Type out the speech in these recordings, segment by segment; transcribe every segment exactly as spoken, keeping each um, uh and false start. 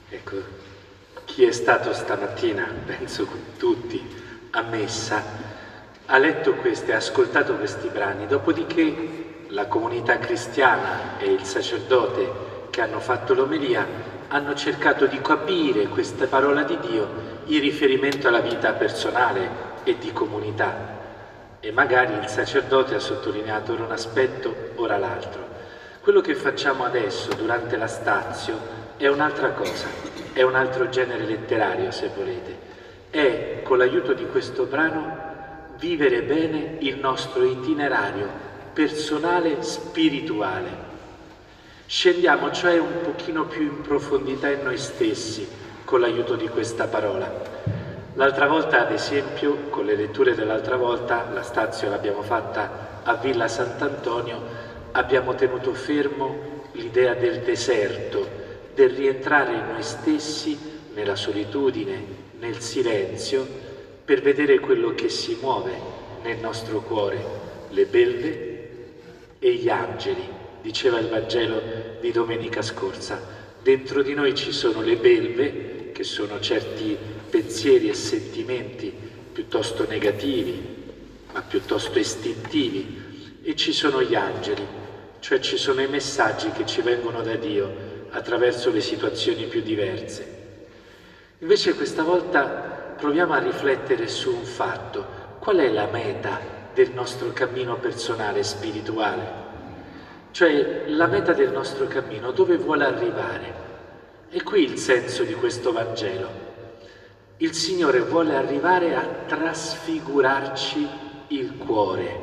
Ecco, chi è stato stamattina, penso tutti, a messa, ha letto questi, ha ascoltato questi brani, dopodiché la comunità cristiana e il sacerdote che hanno fatto l'omelia hanno cercato di capire questa parola di Dio in riferimento alla vita personale e di comunità. E magari il sacerdote ha sottolineato ora un aspetto, ora l'altro. Quello che facciamo adesso, durante la stazio, è un'altra cosa, è un altro genere letterario, se volete. È, con l'aiuto di questo brano, vivere bene il nostro itinerario personale spirituale. Scendiamo cioè un pochino più in profondità in noi stessi con l'aiuto di questa parola. L'altra volta, ad esempio, con le letture dell'altra volta, la stazio l'abbiamo fatta a Villa Sant'Antonio, abbiamo tenuto fermo l'idea del deserto, del rientrare in noi stessi, nella solitudine, nel silenzio, per vedere quello che si muove nel nostro cuore, le belve e gli angeli, diceva il Vangelo di domenica scorsa. Dentro di noi ci sono le belve, che sono certi pensieri e sentimenti piuttosto negativi, ma piuttosto istintivi, e ci sono gli angeli, cioè ci sono i messaggi che ci vengono da Dio attraverso le situazioni più diverse. Invece questa volta proviamo a riflettere su un fatto: qual è la meta del nostro cammino personale spirituale? Cioè la meta del nostro cammino, dove vuole arrivare? E qui il senso di questo Vangelo. Il Signore vuole arrivare a trasfigurarci il cuore,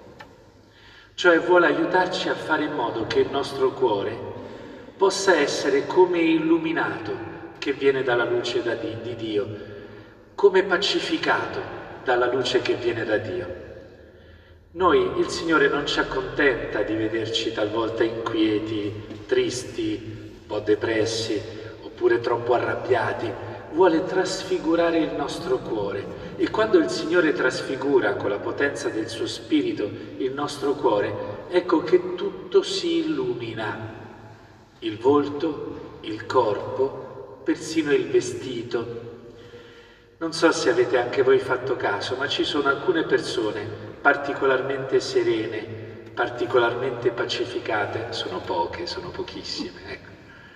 cioè vuole aiutarci a fare in modo che il nostro cuore possa essere come illuminato che viene dalla luce da di, di Dio, come pacificato dalla luce che viene da Dio. Noi, il Signore non ci accontenta di vederci talvolta inquieti, tristi, un po' depressi, oppure troppo arrabbiati. Vuole trasfigurare il nostro cuore, e quando il Signore trasfigura con la potenza del suo Spirito il nostro cuore, ecco che tutto si illumina, il volto, il corpo, persino il vestito. Non so se avete anche voi fatto caso, ma ci sono alcune persone particolarmente serene, particolarmente pacificate, sono poche, sono pochissime, ecco,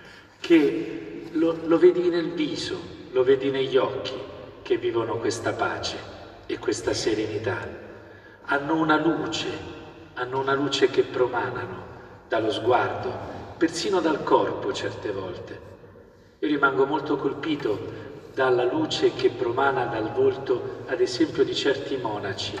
che lo, lo vedi nel viso, lo vedi negli occhi, che vivono questa pace e questa serenità. Hanno una luce, hanno una luce che promanano dallo sguardo, persino dal corpo certe volte. Io rimango molto colpito dalla luce che promana dal volto, ad esempio, di certi monaci,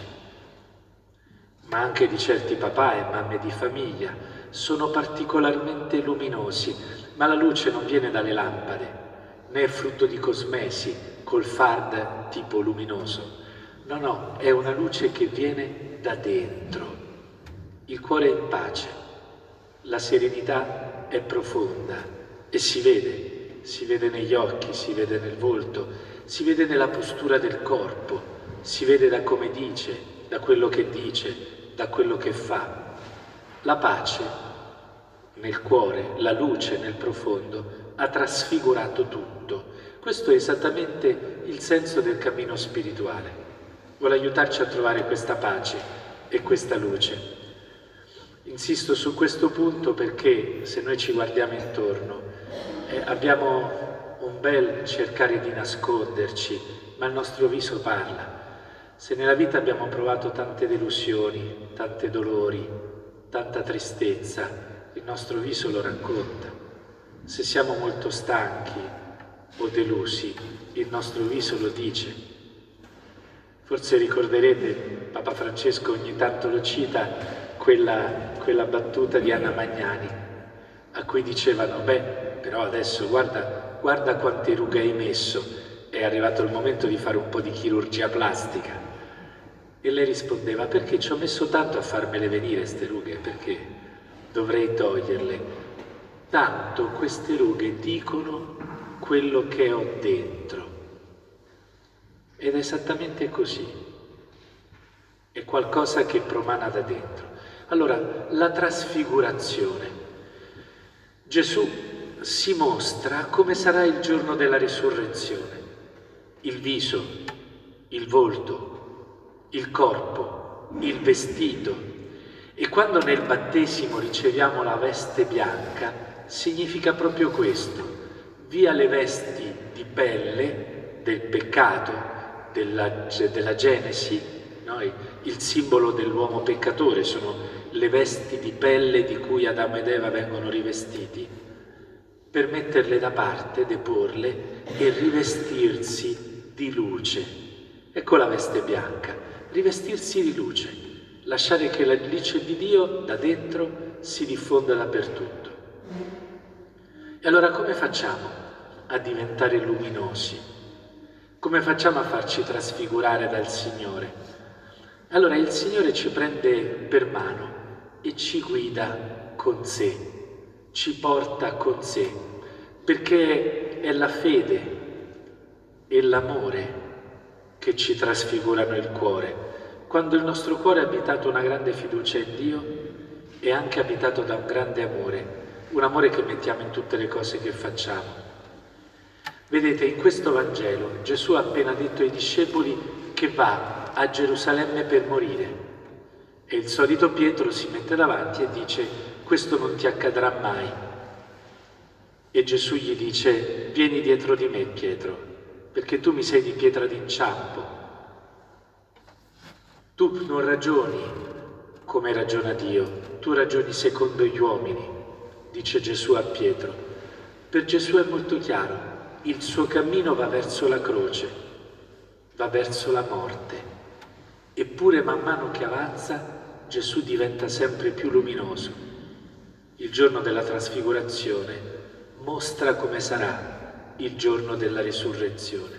ma anche di certi papà e mamme di famiglia. Sono particolarmente luminosi, ma la luce non viene dalle lampade, né è frutto di cosmesi, col fard tipo luminoso. No, no, è una luce che viene da dentro. Il cuore è in pace, la serenità è profonda e si vede, si vede negli occhi, si vede nel volto, si vede nella postura del corpo, si vede da come dice, da quello che dice, da quello che fa. La pace nel cuore, la luce nel profondo, ha trasfigurato tutto. Questo è esattamente il senso del cammino spirituale. Vuole aiutarci a trovare questa pace e questa luce. Insisto su questo punto perché se noi ci guardiamo intorno eh, abbiamo un bel cercare di nasconderci, ma il nostro viso parla. Se nella vita abbiamo provato tante delusioni, tanti dolori, tanta tristezza, il nostro viso lo racconta. Se siamo molto stanchi o delusi, il nostro viso lo dice. Forse ricorderete, Papa Francesco ogni tanto lo cita, quella, quella battuta di Anna Magnani, a cui dicevano: beh, però adesso guarda, guarda quante rughe hai messo, è arrivato il momento di fare un po' di chirurgia plastica. E lei rispondeva: perché ci ho messo tanto a farmele venire ste rughe, perché dovrei toglierle. Tanto queste rughe dicono quello che ho dentro. Ed è esattamente così. È qualcosa che promana da dentro. Allora, la trasfigurazione. Gesù si mostra come sarà il giorno della risurrezione. Il viso, il volto, il corpo, il vestito. E quando nel battesimo riceviamo la veste bianca, significa proprio questo: via le vesti di pelle del peccato, della, della Genesi, no? Il simbolo dell'uomo peccatore sono le vesti di pelle di cui Adamo ed Eva vengono rivestiti, per metterle da parte, deporle e rivestirsi di luce. Ecco la veste bianca, rivestirsi di luce. Lasciare che la luce di Dio da dentro si diffonda dappertutto. E allora come facciamo a diventare luminosi? Come facciamo a farci trasfigurare dal Signore? Allora il Signore ci prende per mano e ci guida con sé, ci porta con sé, perché è la fede e l'amore che ci trasfigurano il cuore. Quando il nostro cuore è abitato una grande fiducia in Dio, è anche abitato da un grande amore, un amore che mettiamo in tutte le cose che facciamo. Vedete, in questo Vangelo Gesù ha appena detto ai discepoli che va a Gerusalemme per morire e il solito Pietro si mette davanti e dice: questo non ti accadrà mai. E Gesù gli dice: vieni dietro di me, Pietro, perché tu mi sei di pietra d'inciampo. Tu non ragioni come ragiona Dio, tu ragioni secondo gli uomini, dice Gesù a Pietro. Per Gesù è molto chiaro, il suo cammino va verso la croce, va verso la morte. Eppure man mano che avanza Gesù diventa sempre più luminoso. Il giorno della trasfigurazione mostra come sarà il giorno della risurrezione.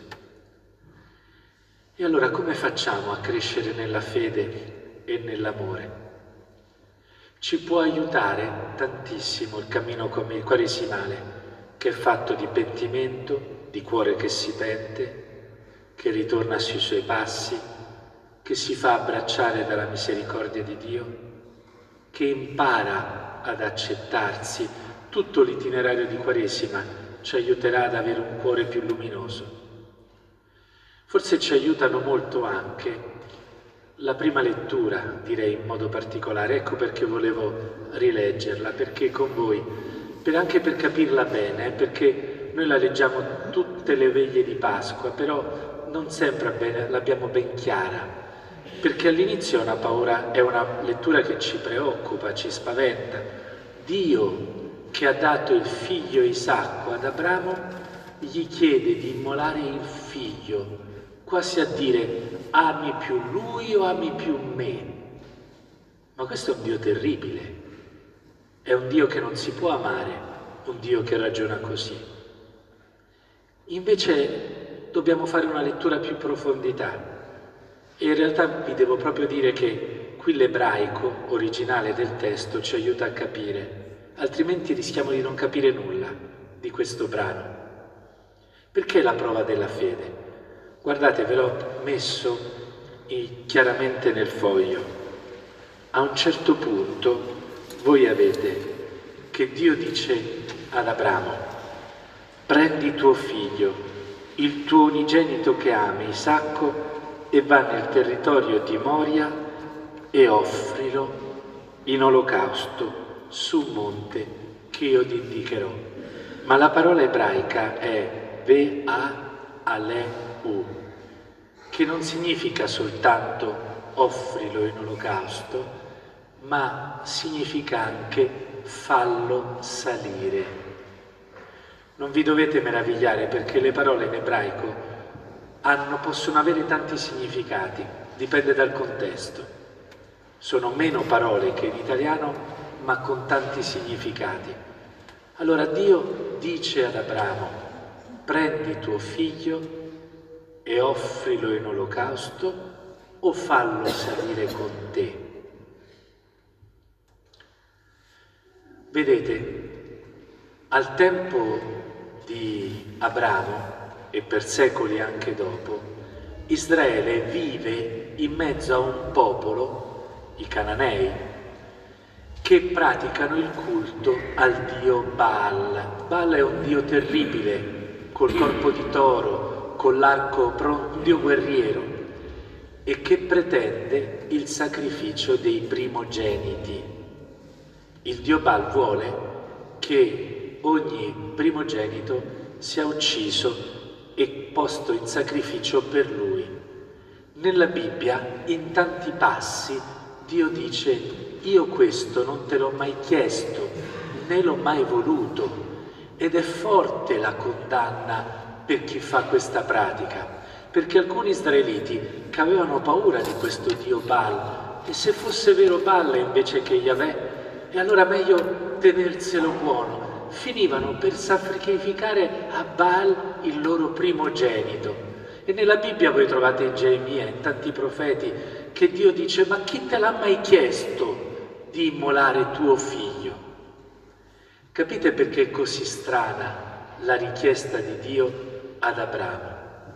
E allora come facciamo a crescere nella fede e nell'amore? Ci può aiutare tantissimo il cammino quaresimale, che è fatto di pentimento, di cuore che si pente, che ritorna sui suoi passi, che si fa abbracciare dalla misericordia di Dio, che impara ad accettarsi. Tutto l'itinerario di Quaresima ci aiuterà ad avere un cuore più luminoso. Forse ci aiutano molto anche la prima lettura, direi in modo particolare. Ecco perché volevo rileggerla, perché con voi, per anche per capirla bene, perché noi la leggiamo tutte le veglie di Pasqua, però non sempre bene, l'abbiamo ben chiara, perché all'inizio è una paura, è una lettura che ci preoccupa, ci spaventa. Dio, che ha dato il figlio Isacco ad Abramo, gli chiede di immolare il figlio, quasi a dire: ami più lui o ami più me? Ma questo è un Dio terribile, è un Dio che non si può amare, un Dio che ragiona così. Invece dobbiamo fare una lettura più profondità, e in realtà vi devo proprio dire che qui l'ebraico originale del testo ci aiuta a capire, altrimenti rischiamo di non capire nulla di questo brano. Perché la prova della fede? Guardate, ve l'ho messo chiaramente nel foglio. A un certo punto voi avete che Dio dice ad Abramo: prendi tuo figlio, il tuo unigenito che ami, Isacco, e va nel territorio di Moria e offrilo in olocausto su un monte che io ti indicherò. Ma la parola ebraica è ve-a-ale-u, che non significa soltanto offrilo in olocausto, ma significa anche fallo salire. Non vi dovete meravigliare, perché le parole in ebraico hanno, possono avere tanti significati, dipende dal contesto. Sono meno parole che in italiano, ma con tanti significati. Allora Dio dice ad Abramo: prendi tuo figlio e offrilo in olocausto o fallo salire con te. Vedete, al tempo di Abramo e per secoli anche dopo, Israele vive in mezzo a un popolo, i Cananei, che praticano il culto al dio Baal. Baal è un dio terribile, col corpo di toro, con l'arco pronto, un dio guerriero, e che pretende il sacrificio dei primogeniti. Il dio Baal vuole che ogni primogenito sia ucciso e posto in sacrificio per lui. Nella Bibbia, in tanti passi, Dio dice: io questo non te l'ho mai chiesto, né l'ho mai voluto. Ed è forte la condanna per chi fa questa pratica, perché alcuni israeliti che avevano paura di questo dio Baal, e se fosse vero Baal invece che Yahweh, e allora meglio tenerselo buono, finivano per sacrificare a Baal il loro primogenito. E nella Bibbia voi trovate in Geremia, in tanti profeti, che Dio dice: ma chi te l'ha mai chiesto di immolare tuo figlio? Capite perché è così strana la richiesta di Dio ad Abramo?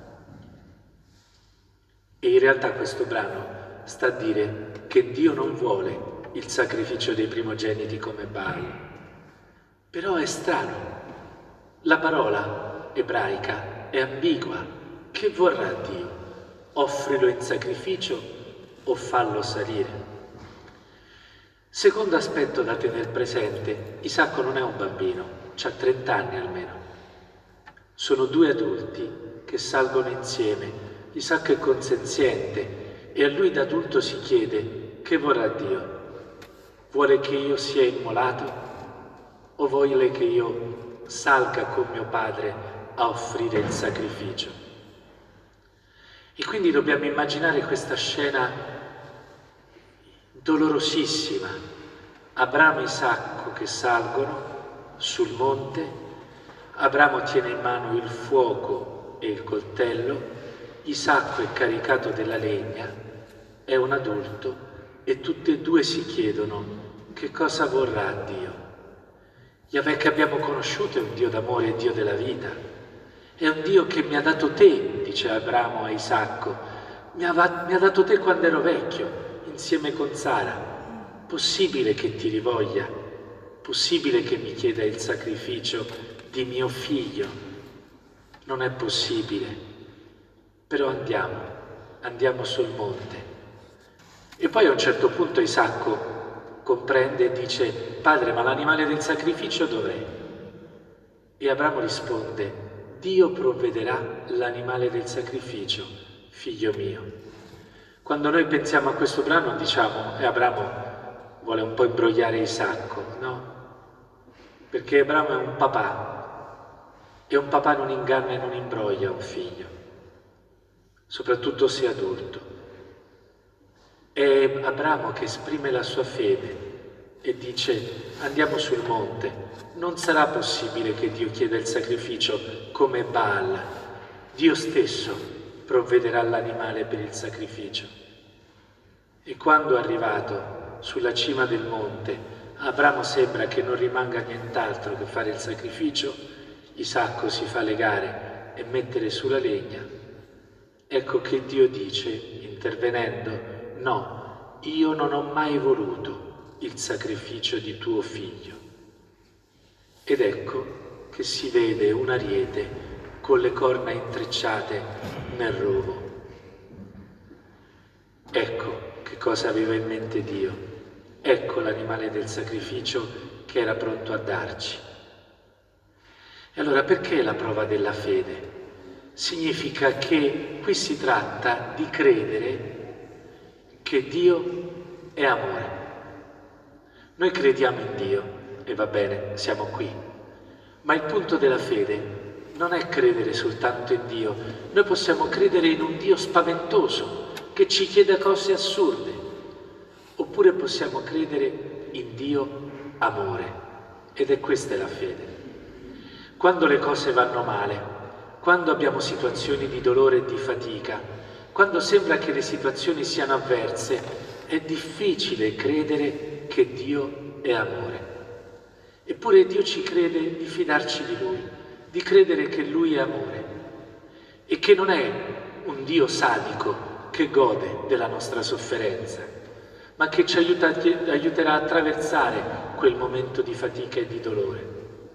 E in realtà questo brano sta a dire che Dio non vuole il sacrificio dei primogeniti come Baal. Però è strano, la parola ebraica è ambigua. Che vorrà Dio? Offrilo in sacrificio o fallo salire? Secondo aspetto da tenere presente: Isacco non è un bambino, ha trenta anni almeno. Sono due adulti che salgono insieme. Isacco è consenziente e a lui da adulto si chiede: che vorrà Dio? Vuole che io sia immolato o vuole che io salga con mio padre a offrire il sacrificio? E quindi dobbiamo immaginare questa scena dolorosissima. Abramo e Isacco che salgono sul monte, Abramo tiene in mano il fuoco e il coltello, Isacco è caricato della legna, è un adulto, e tutti e due si chiedono: che cosa vorrà Dio? Yahweh che abbiamo conosciuto è un Dio d'amore e Dio della vita. È un Dio che mi ha dato te, dice Abramo a Isacco, mi ha, mi ha dato te quando ero vecchio, insieme con Sara. Possibile che ti rivoglia? Possibile che mi chieda il sacrificio di mio figlio? Non è possibile. Però andiamo, andiamo sul monte. E poi a un certo punto Isacco comprende e dice: padre, ma l'animale del sacrificio dov'è? E Abramo risponde: Dio provvederà l'animale del sacrificio, figlio mio. Quando noi pensiamo a questo brano diciamo: e Abramo vuole un po' imbrogliare Isacco, no? Perché Abramo è un papà, e un papà non inganna e non imbroglia un figlio, soprattutto se adulto. È Abramo che esprime la sua fede e dice: andiamo sul monte. Non sarà possibile che Dio chieda il sacrificio come Baal. Dio stesso provvederà l'animale per il sacrificio. E quando è arrivato sulla cima del monte, Abramo sembra che non rimanga nient'altro che fare il sacrificio. Isacco si fa legare e mettere sulla legna. Ecco che Dio dice, intervenendo: no, io non ho mai voluto il sacrificio di tuo figlio. Ed ecco che si vede un ariete con le corna intrecciate nel rovo. Ecco che cosa aveva in mente Dio. Ecco l'animale del sacrificio che era pronto a darci. E allora perché la prova della fede? Significa che qui si tratta di credere che Dio è amore. Noi crediamo in Dio. E va bene, siamo qui. Ma il punto della fede non è credere soltanto in Dio. Noi possiamo credere in un Dio spaventoso che ci chiede cose assurde. Oppure possiamo credere in Dio amore. Ed è questa la fede. Quando le cose vanno male, quando abbiamo situazioni di dolore e di fatica, quando sembra che le situazioni siano avverse, è difficile credere che Dio è amore. Eppure Dio ci crede di fidarci di Lui, di credere che Lui è amore e che non è un Dio sadico che gode della nostra sofferenza, ma che ci aiuta, aiuterà a attraversare quel momento di fatica e di dolore.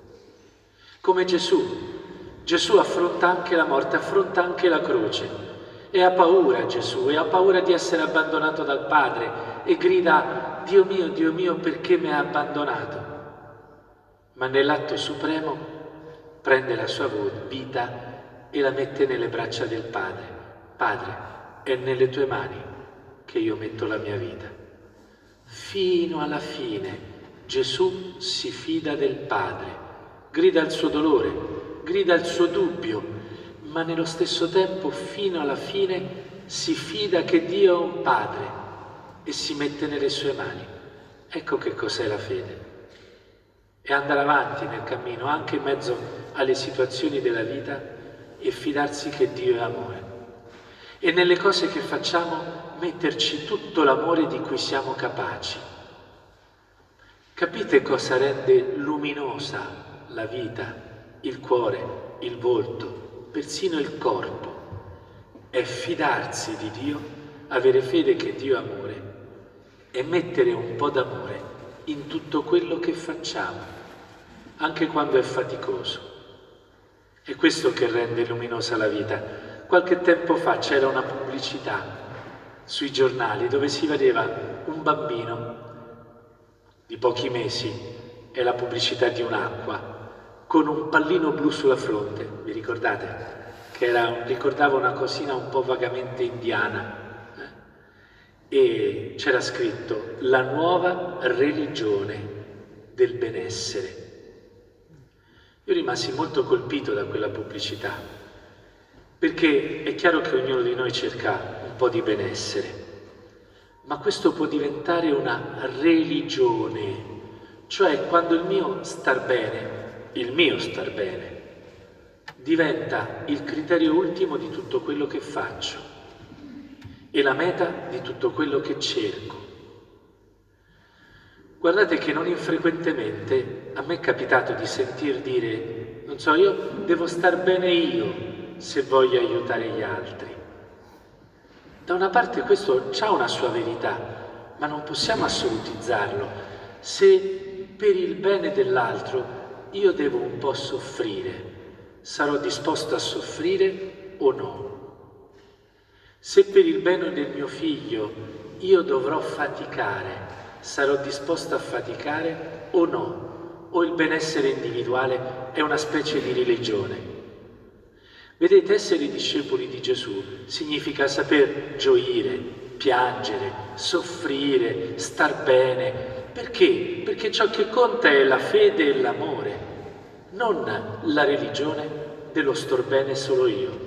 Come Gesù. Gesù affronta anche la morte, affronta anche la croce e ha paura Gesù, e ha paura di essere abbandonato dal Padre e grida: Dio mio, Dio mio, perché mi ha abbandonato? Ma nell'atto supremo prende la sua vita e la mette nelle braccia del Padre. Padre, è nelle tue mani che io metto la mia vita. Fino alla fine Gesù si fida del Padre, grida il suo dolore, grida il suo dubbio, ma nello stesso tempo fino alla fine si fida che Dio è un Padre e si mette nelle sue mani. Ecco che cos'è la fede. È andare avanti nel cammino, anche in mezzo alle situazioni della vita, e fidarsi che Dio è amore. E nelle cose che facciamo metterci tutto l'amore di cui siamo capaci. Capite cosa rende luminosa la vita, il cuore, il volto, persino il corpo? È fidarsi di Dio, avere fede che Dio è amore e mettere un po' d'amore in tutto quello che facciamo, anche quando è faticoso. È questo che rende luminosa la vita. Qualche tempo fa c'era una pubblicità sui giornali dove si vedeva un bambino di pochi mesi, è la pubblicità di un'acqua, con un pallino blu sulla fronte, vi ricordate? Che era, ricordava una cosina un po' vagamente indiana, eh? E c'era scritto: la nuova religione del benessere. Io rimasi molto colpito da quella pubblicità, perché è chiaro che ognuno di noi cerca un po' di benessere, ma questo può diventare una religione, cioè quando il mio star bene, il mio star bene, diventa il criterio ultimo di tutto quello che faccio e la meta di tutto quello che cerco. Guardate che non infrequentemente a me è capitato di sentir dire, non so, io devo star bene io se voglio aiutare gli altri. Da una parte questo ha una sua verità, ma non possiamo assolutizzarlo. Se per il bene dell'altro io devo un po' soffrire, sarò disposto a soffrire o no? Se per il bene del mio figlio io dovrò faticare, sarò disposto a faticare o no? O il benessere individuale è una specie di religione? Vedete, essere discepoli di Gesù significa saper gioire, piangere, soffrire, star bene. Perché? Perché ciò che conta è la fede e l'amore, non la religione dello star bene solo io.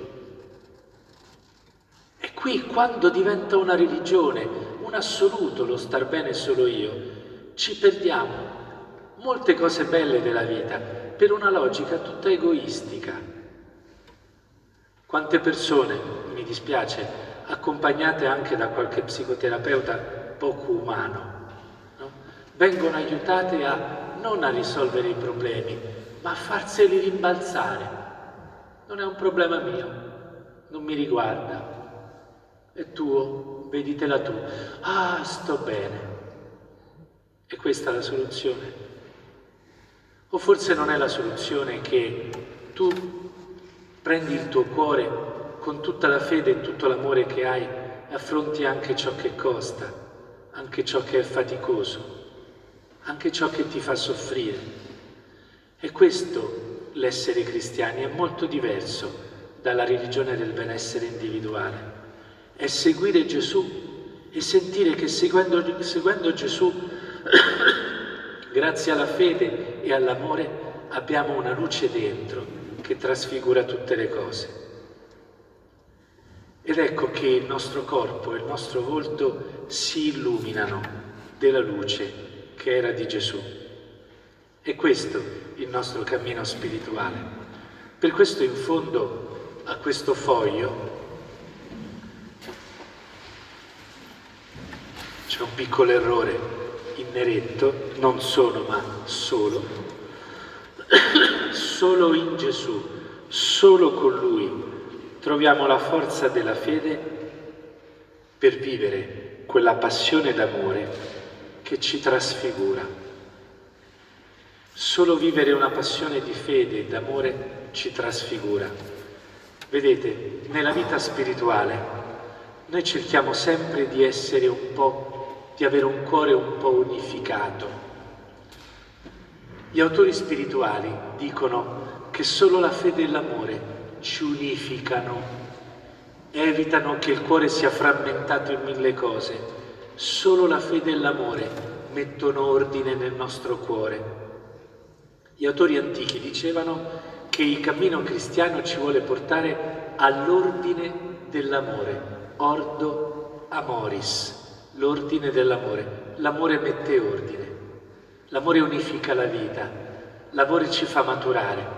E qui, quando diventa una religione, un assoluto lo star bene solo io, ci perdiamo molte cose belle della vita per una logica tutta egoistica. Quante persone, mi dispiace, accompagnate anche da qualche psicoterapeuta poco umano, no? Vengono aiutate a non a risolvere i problemi, ma a farseli rimbalzare. Non è un problema mio, non mi riguarda, è tuo, veditela tu. Ah, sto bene. È questa la soluzione? O forse non è la soluzione che tu prendi il tuo cuore con tutta la fede e tutto l'amore che hai e affronti anche ciò che costa, anche ciò che è faticoso, anche ciò che ti fa soffrire. E questo, l'essere cristiani, è molto diverso dalla religione del benessere individuale. È seguire Gesù e sentire che seguendo, seguendo Gesù, grazie alla fede e all'amore, abbiamo una luce dentro che trasfigura tutte le cose. Ed ecco che il nostro corpo e il nostro volto si illuminano della luce che era di Gesù. È questo il nostro cammino spirituale. Per questo in fondo a questo foglio c'è un piccolo errore in neretto, non sono ma solo. Solo in Gesù, solo con Lui troviamo la forza della fede per vivere quella passione d'amore che ci trasfigura. Solo vivere una passione di fede e d'amore ci trasfigura. Vedete, nella vita spirituale noi cerchiamo sempre di essere un po', di avere un cuore un po' unificato. Gli autori spirituali dicono che solo la fede e l'amore ci unificano, evitano che il cuore sia frammentato in mille cose. Solo la fede e l'amore mettono ordine nel nostro cuore. Gli autori antichi dicevano che il cammino cristiano ci vuole portare all'ordine dell'amore, ordo amoris, l'ordine dell'amore. L'amore mette ordine, l'amore unifica la vita, l'amore ci fa maturare.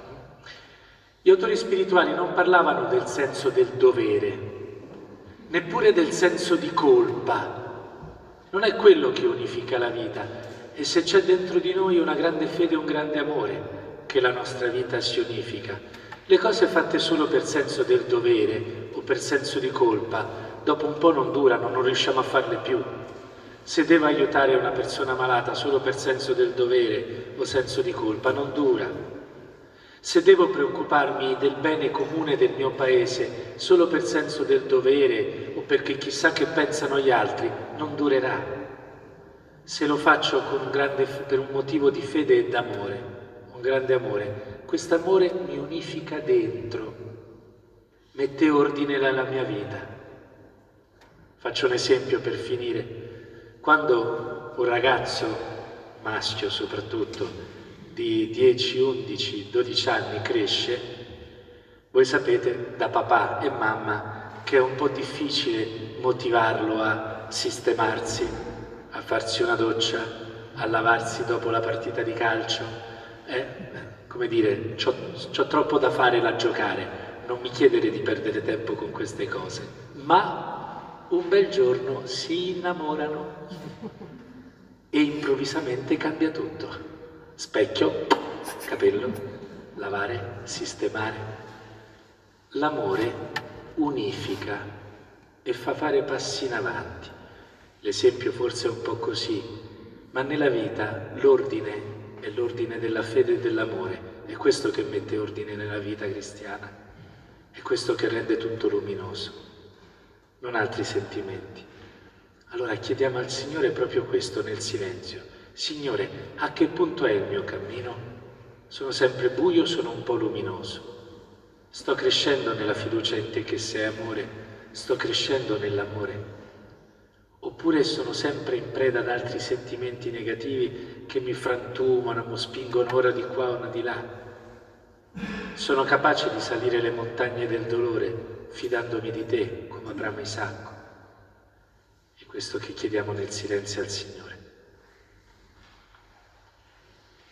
Gli autori spirituali non parlavano del senso del dovere, neppure del senso di colpa. Non è quello che unifica la vita, e se c'è dentro di noi una grande fede e un grande amore, che la nostra vita si unifica. Le cose fatte solo per senso del dovere o per senso di colpa, dopo un po' non durano, non riusciamo a farle più. Se devo aiutare una persona malata solo per senso del dovere o senso di colpa, non dura. Se devo preoccuparmi del bene comune del mio paese solo per senso del dovere o perché chissà che pensano gli altri, non durerà. Se lo faccio con un grande, per un motivo di fede e d'amore, un grande amore, quest'amore mi unifica dentro, mette ordine nella mia vita. Faccio un esempio per finire. Quando un ragazzo, maschio soprattutto, di dieci, undici, dodici anni cresce, voi sapete da papà e mamma che è un po' difficile motivarlo a sistemarsi, a farsi una doccia, a lavarsi dopo la partita di calcio. Eh, come dire, c'ho, c'ho troppo da fare da giocare, non mi chiedere di perdere tempo con queste cose. Ma un bel giorno si innamorano e improvvisamente cambia tutto. Specchio, capello, lavare, sistemare. L'amore unifica e fa fare passi in avanti. L'esempio forse è un po' così, ma nella vita l'ordine è l'ordine della fede e dell'amore. È questo che mette ordine nella vita cristiana. È questo che rende tutto luminoso, non altri sentimenti. Allora chiediamo al Signore proprio questo nel silenzio. Signore, a che punto è il mio cammino? Sono sempre buio, sono un po' luminoso. Sto crescendo nella fiducia in te che sei amore, sto crescendo nell'amore. Oppure sono sempre in preda ad altri sentimenti negativi che mi frantumano, mi spingono ora di qua, ora di là. Sono capace di salire le montagne del dolore fidandomi di te come Abramo e Isacco. È questo che chiediamo nel silenzio al Signore.